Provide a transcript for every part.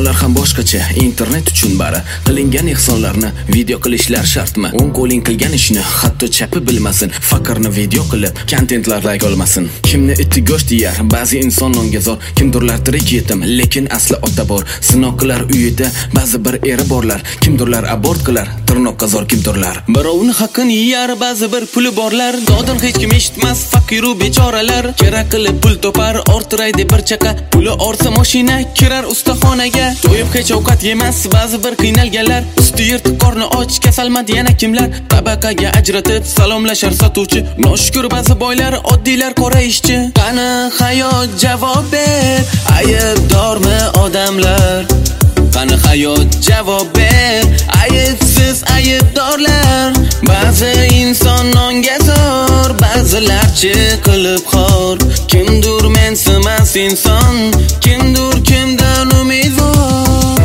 insonlar ham boshqacha. Internet uchun bari qilingan ehsonlarni video qilishlar shartmi? O'ng qo'ling qilgan ishni hatto chapi bilmasin, faqirni video qilib kontentlar like olmasin. Kimni iti go'sht yeyar, ba'zi inson nongazor, kimdirlar tirik yetim, lekin asli ota bor. Sinoqlar uyida ba'zi bir eri borlar, kimdirlar abort qilar, tirnoqqa zor kimdirlar. Birovni haqqini yeyar, ba'zi bir puli borlar, dodin hech kim eshitmas, faqiru bechoralar. Kerak qilib pul topar, ortiraydi bir chaqa, puli orsa mashina kirar ustaxonaga. To'yib hech ovqat yemas, ba'zi bir qiynalganlar, usti yirtiq qorni och, kasalmand yana kimlar. Tabaqaga ajratib salomlashar sotuvchi, noshukr ba'zi boylar, oddiylar qora ishchi. Qani hayot javob ber, aybdormi odamlar? Qani hayot javob ber, aybsiz aybdorlar. Ba'zi inson nonga zor, ba'zilarchi qilib xor. Kimdur mensimas inson, kimdur kimdan umidvor.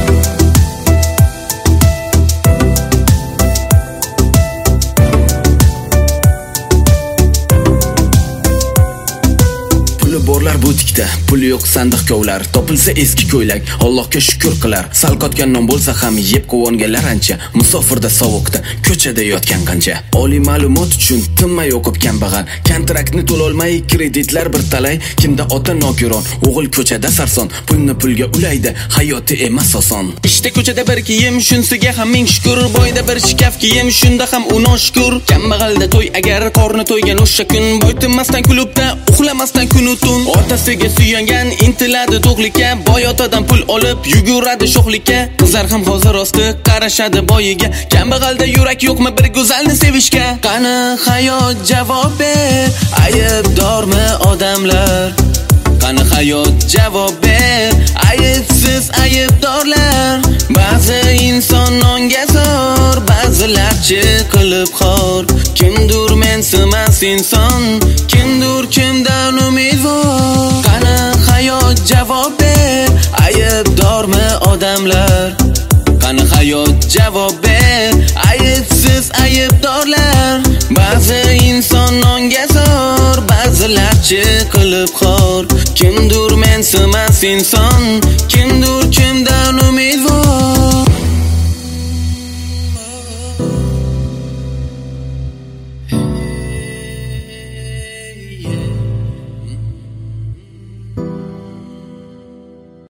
Borlar butikda, puli yo'q sandiq kovlar, topilsa eski ko'ylak, Allohga shukr qilar. Sal qotgan non bo'lsa ham yeb quvonganlar ancha, musofirda sovuqda, ko'chada yotgan qancha. Oliy ma'lumot uchun tinmay o'qib kambag'al, kontraktni to'lolmay kreditlar bir talay. Kimda ota nogiron, o'g'il ko'chada sarson, pulni pulga ulaydi, hayoti emas oson. Ishda ko'chada bir kiyim, shunsiga ham ming shukr, boyda bir shkaf kiyim, shunda ham u noshukr. Kambag'alda to'y agar qorni to'ygan o'sha kun, boy tinmasdan klubda, uxlamasdan kun o'tun. Otasiga suyangan intiladi to'qlikka, boy otadan pul olib yuguradi sho'xlikka. Qizlar ham hozir rosti qarashadi boyiga, kambag'alda yurak yo'qmi bir go'zalni sevishga? Qani hayot javob ber, aybdormi odamlar? Qani hayot javob ber, aybsiz aybdorlar. Ba'zi inson nonga zor, ba'zilarchi qilib xor. Kimdur mensimas inson, kimdur kimdan umidvor. Qani hayot javob ber, aybdormi odamlar? Qani hayot javob ber, aybsiz aybdorlar. Ba'zi inson nonga zor, ba'zilarchi qilib xor. Kimdur mensimas inson, kimdur